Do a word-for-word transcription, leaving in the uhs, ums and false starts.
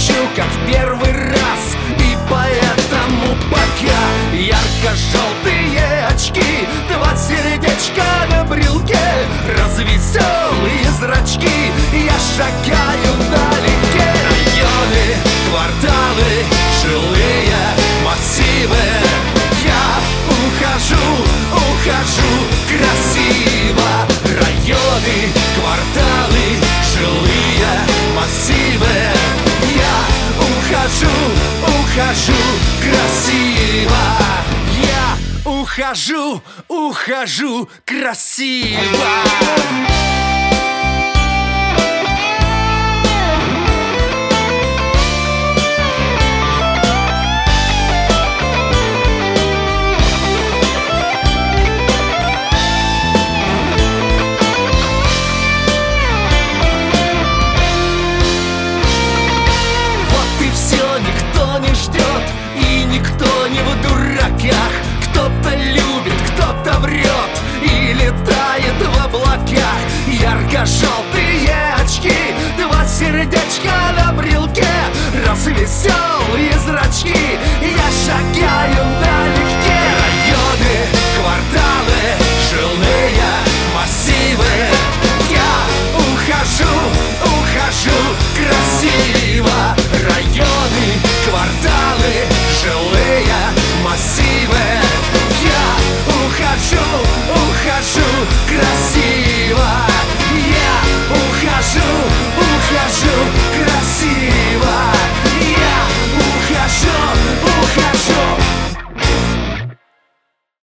хочу, как в первый раз. И поэтому пока ярко-желтые очки, два сердечка на брелке, развеселые зрачки, я шагаю налегке. Районы, кварталы, жилые массивы, я ухожу, ухожу красиво. Районы, кварталы, жилые массивы, я ухожу, ухожу красиво. Я ухожу, ухожу красиво. Никто не в дураках, кто-то любит, кто-то врет и летает в облаках. Ярко-желтые очки, два сердечка на брелке, развеселые зрачки, я шагаю налегке. Районы, кварталы, жилые массивы, я ухожу, ухожу красиво. Районы, кварталы, жилые массивы, я ухожу, ухожу красиво.